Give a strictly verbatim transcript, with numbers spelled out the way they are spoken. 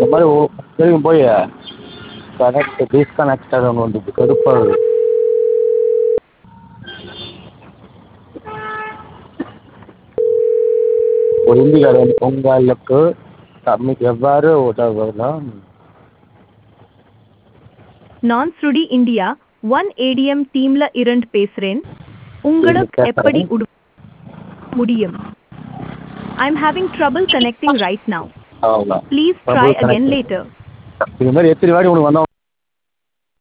இந்த மாதிரி ஓ வரைக்கும் போய் கனெக்ட் டிஸ்கனெக்டட் ஒன்று வந்துச்சு கடுப்பாகுது. ஒரு இந்திக்காரன் பொங்கலுக்கு தம்மிக்கு எவ்வாறு உதவலாம்? நான் ஸ்ருடி இந்தியா ஒன் ஏடிஎம் டீம்ல இருந்து பேசுறேன். உங்களுக்கு எப்படி உதவ முடியும்? I'm having trouble connecting right now. அவ்வளோதான். Please try again later. இது மாதிரி எத்தனை வாடி உனக்கு வந்தோம்